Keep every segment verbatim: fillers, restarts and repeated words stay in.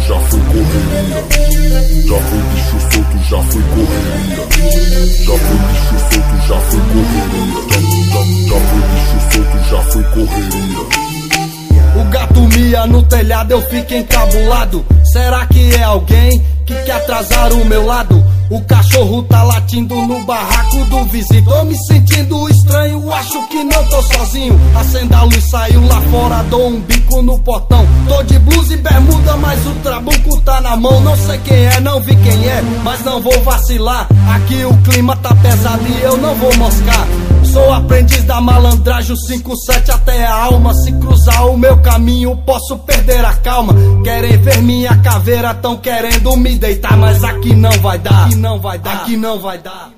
já foi correria. Já foi bicho solto, já foi correria. Já foi bicho solto, já foi correria. Já, já, já foi bicho solto, já foi correria. O gato mia no telhado, eu fico encabulado. Será que é alguém que quer atrasar o meu lado? O cachorro tá latindo no barraco do vizinho. Tô me sentindo estranho, acho que não tô sozinho. Acenda a luz, saiu lá fora, dou um bico no portão. Tô de blusa e bermuda, mas o trabuco tá na mão. Não sei quem é, não vi quem é, mas não vou vacilar. Aqui o clima tá pesado e eu não vou moscar. Sou aprendiz da malandragem, o cinco sete até a alma. Se cruzar o meu caminho, posso perder a calma. Querem ver minha caveira, tão querendo me deitar, mas aqui não vai dar, aqui não vai dar, aqui não vai dar.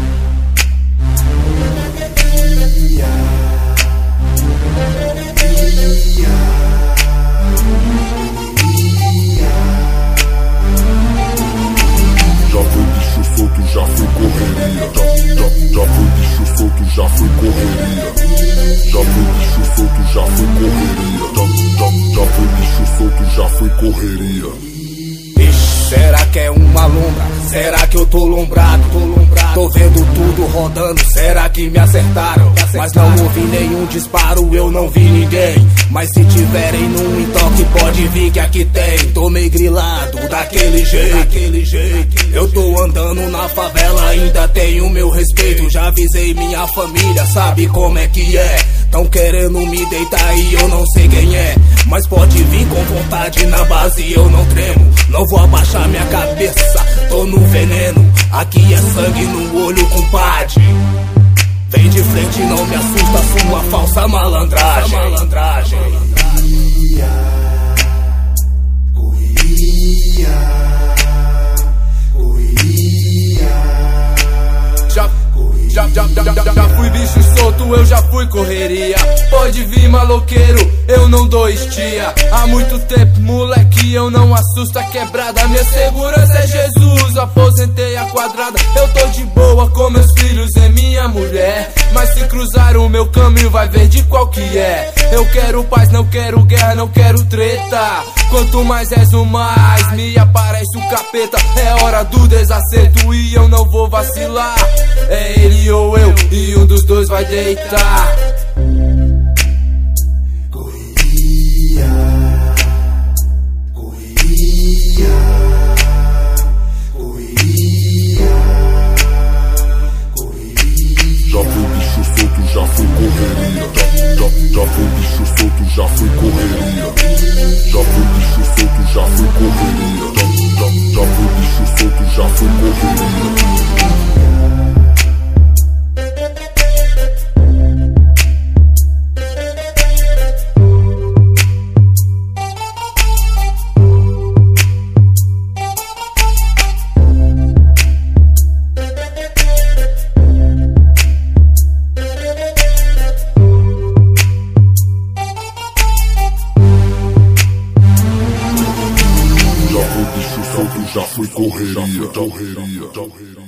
Já foi bicho solto, já foi correria. Já, já, já foi bicho solto, já foi correria. Já foi bicho solto, já foi correria. Já, já, já foi bicho solto, já foi correria. Será que é uma lombra? Será que eu tô lombrado? Tô lombrado. Tô vendo tudo rodando, será que me acertaram? Mas não ouvi nenhum disparo, eu não vi ninguém. Mas se tiverem num entoque, pode vir que aqui tem. Tô meio grilado, daquele jeito, daquele jeito. Eu tô andando na favela, ainda tenho meu respeito. Já avisei minha família, sabe como é que é. Tão querendo me deitar e eu não sei quem é. Mas pode vir com vontade na base, eu não tremo. Não vou abaixar minha cabeça, tô no veneno. Aqui é sangue no olho, compadre. Vem de frente, não me assusta sua falsa malandragem. Falsa malandragem. Correria, correria, Já, já, já, já, já, já fui bicho solto, eu já fui correria. Pode vir maloqueiro, eu não dou estia. Há muito tempo, moleque, eu não assusto a quebrada. Minha segurança é Jesus, aposentei a quadrada. Eu tô de boa com meus filhos e minha mulher. Mas se cruzar o meu caminho, vai ver de qual que é. Eu quero paz, não quero guerra, não quero treta. Quanto mais és o mais, me aparece o capeta. É hora do desacerto e eu não vou vacilar. É ele ou eu, e um dos dois vai deitar. correria, correria, correria, correria. Já foi bicho solto, já foi correria. Já, já, já foi bicho solto, já foi correria. Já foi bicho solto, já foi correria. Já, já, já foi bicho solto, já foi correria. Já foi bicho solto, já foi correria. Correria, correria.